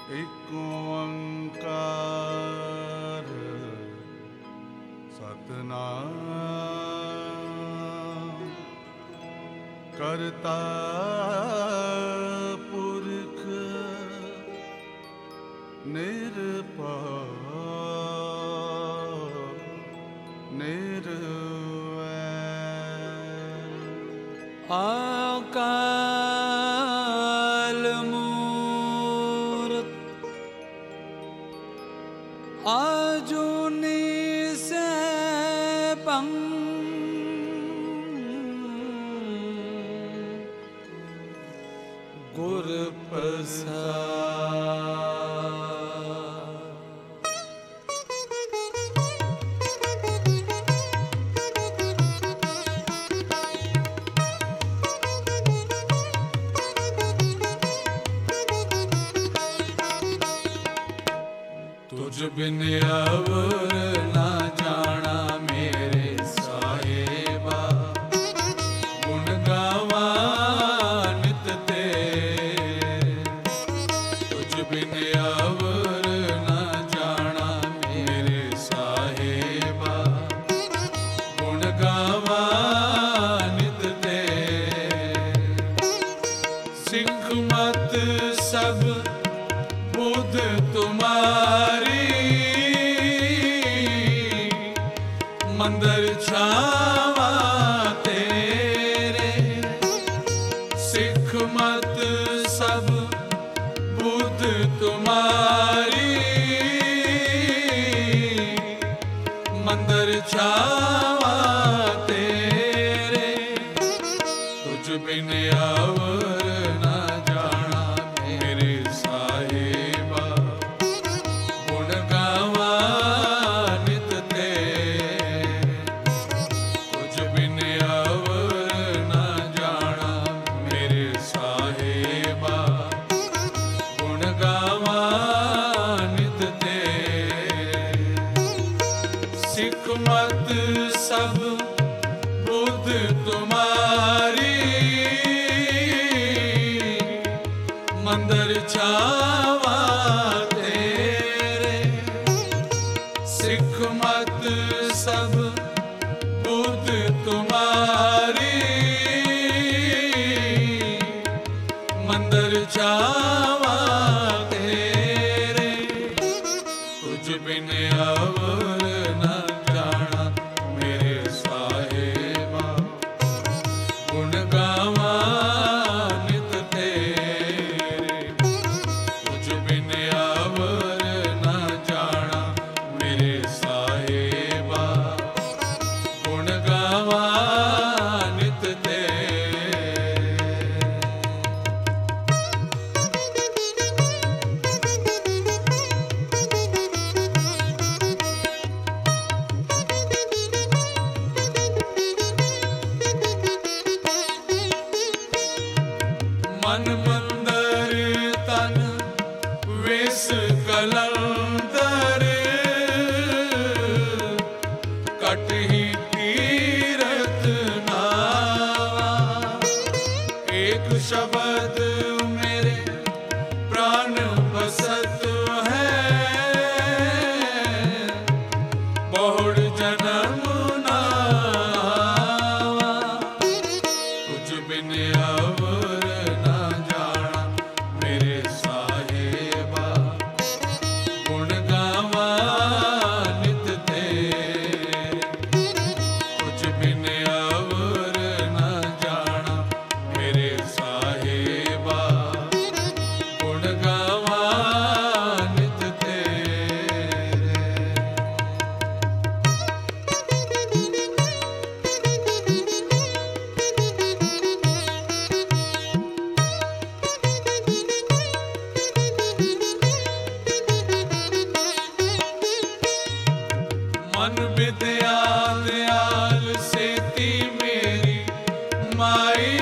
एक ओंकार सतनाम करता पुरख निरपौर निर्वैर अकाल मूरत अजूनी सैभं गुर प्रसाद। तुझ बिन अवर ना जाना मेरे साहिबा, गुण गावा नित तेरे। तुझ बिन अवर ना जाना मेरे साहिबा, गुण गावा नित तेरे। सिख मत सब बुध तुम्हारी, मंदिर छावा तेरे। सिख मत सब बुध तुम्हारी, मंदिर छावा तेरे। तुझ बिन अवर ना जाना मेरे साहिबा, गुण गावा नित तेरे। तुझ बिन अवर ना जाना मेरे साहिबा, गुण गावा नित तेरे। सिख मत सब बुध तुम्हारी, मंदिर छावा तेरे। सिख मत सब बुध तुम्हारी, मंदिर छावा तेरे। तुझ बिन अवर न जाना मेरे साहिबा, गुण गावा नित तेरे। तुझ बिन अवर न जाना मेरे साहिबा, गुण गावा नित तेरे। मन मंदर तन वेश कलंदर, कटही तीरथ नावा। एक शब्द मेरे प्राण बसत है, बहुड़ जन्म नावा। तुझ बिन अवर ना जाना मेरे साहिबा, गुण गावा नित तेरे। तुझ बिन अवर ना जाना मेरे साहिबा, गुण गावा नित तेरे। मन विद्या दयाल सेती मेरी माई,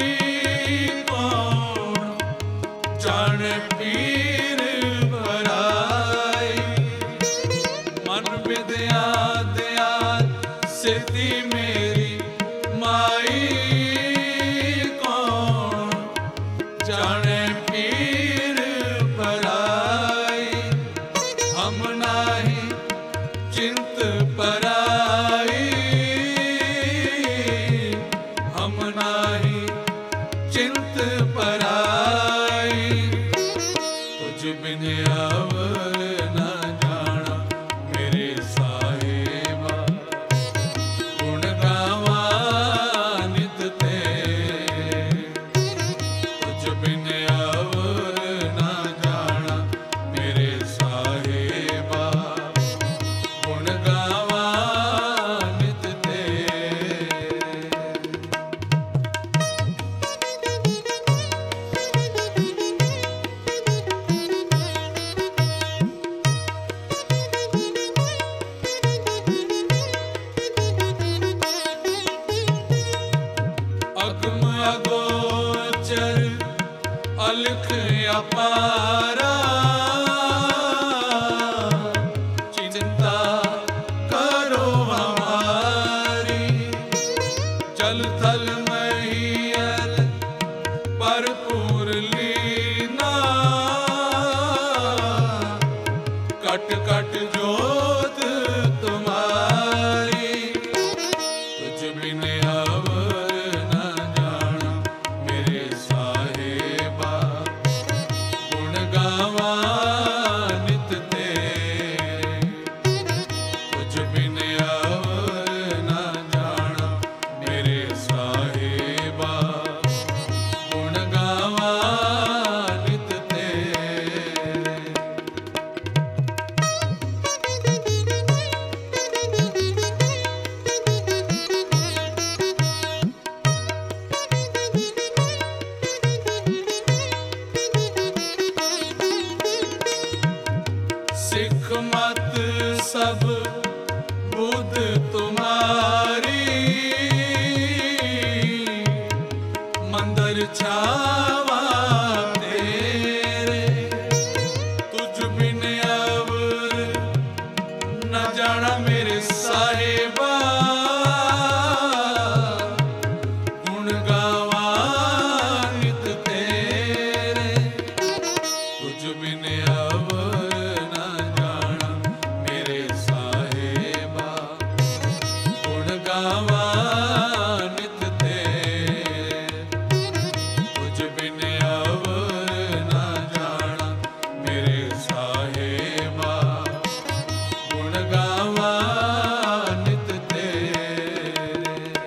कौन जाने पीर भराई। मन विद्या दयाल सेती मेरी माई, कौन जाने पीर भराई। चिंत पराई, हम नाही चिंत पराई। तुझ बिन अवर न जाना मेरे साहिबा, गुण गावा नित तेरे। तुझ बिन अवर न जाना मेरे साहिबा, गुण गावा नित तेरे। अगम अगोचर अलख अपारा, चिंता करो हमारी। जल थल महियल भरपूर लीना, कट कट जोत तुम्हारी। तुझ बिन अवर न जाना मेरे साहिबा, गुण गावा नित तेरे। तुझ बिन अवर न जाना मेरे साहिबा, गुण गावा नित तेरे। सिख मत सब बुध तुम्हारी, मंदिर छावा तेरे। तुझ बिन अवर न जाना मेरे साहिबा, गुण गावा नित तेरे। तुझ बिन अवर न जाना मेरे साहिबा, गुण गावा नित तेरे। तुझ बिन अवर न जाना मेरे साहिबा, गुण गावा नित तेरे।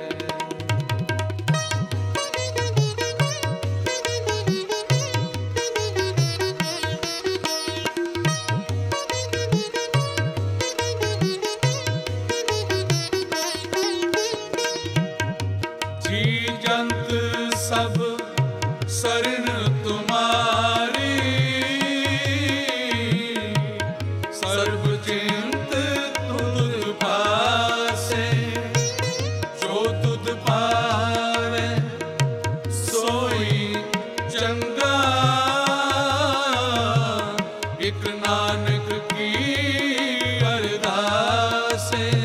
जी जंत सब शरण तुम्हारी, सर्व चिंत तुध पासे। जो तुध पावे सोई चंगा, एक नानक की अरदासे।